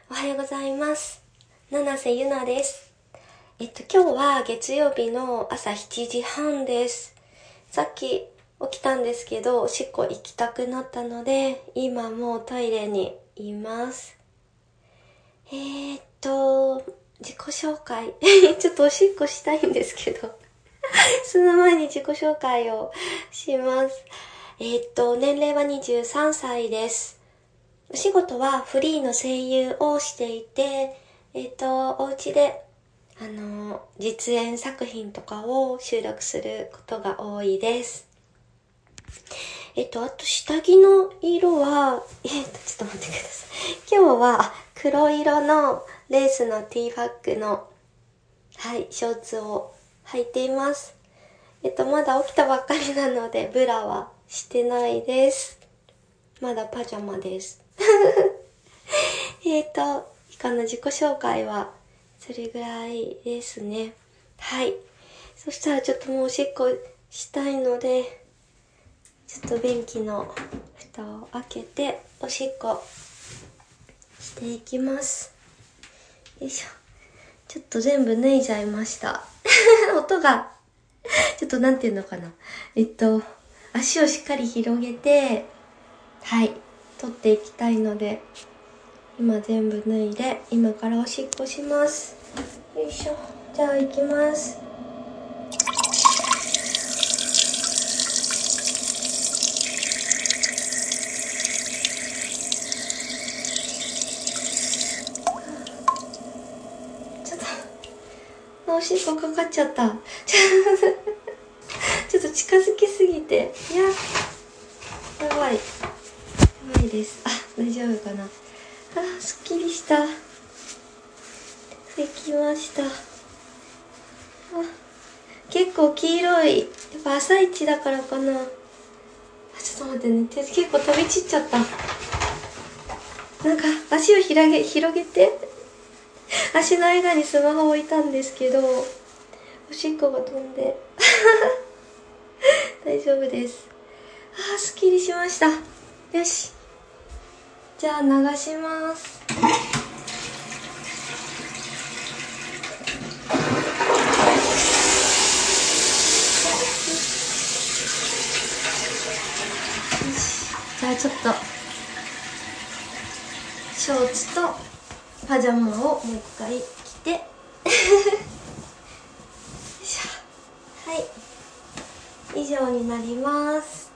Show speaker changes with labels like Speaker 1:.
Speaker 1: おはようございます。七瀬ゆなです。今日は月曜日の朝7時半です。さっき起きたんですけど、おしっこ行きたくなったので、今もうトイレにいます。自己紹介。ちょっとおしっこしたいんですけど、その前に自己紹介をします。年齢は23歳です。お仕事はフリーの声優をしていて、お家で、実演作品とかを収録することが多いです。あと下着の色は、ちょっと待ってください。今日は黒色のレースのティーバッグの、ショーツを履いています。まだ起きたばっかりなので、ブラはしてないです。まだパジャマです。以下の自己紹介は、それぐらいですね。はい。そしたらちょっともうおしっこしたいので、ちょっと便器の蓋を開けて、おしっこしていきます。よいしょ。ちょっと全部脱いじゃいました。音が、ちょっとなんていうのかな。足をしっかり広げて、取っていきたいので、今全部脱いで、今からおしっこします。よいしょ。じゃあ行きます。ちょっと、おしっこかかっちゃった。ちょっと近づきすぎて、やばいです。大丈夫かな。すっきりした。できました。結構黄色い。やっぱ朝一だからかな。ちょっと待ってね。結構飛び散っちゃった。なんか足を広げて、足の間にスマホ置いたんですけど、おしっこが飛んで。大丈夫です。すっきりしました。よし。じゃあ流します。じゃあちょっとショーツとパジャマをもう一回着てよいしょ。以上になります。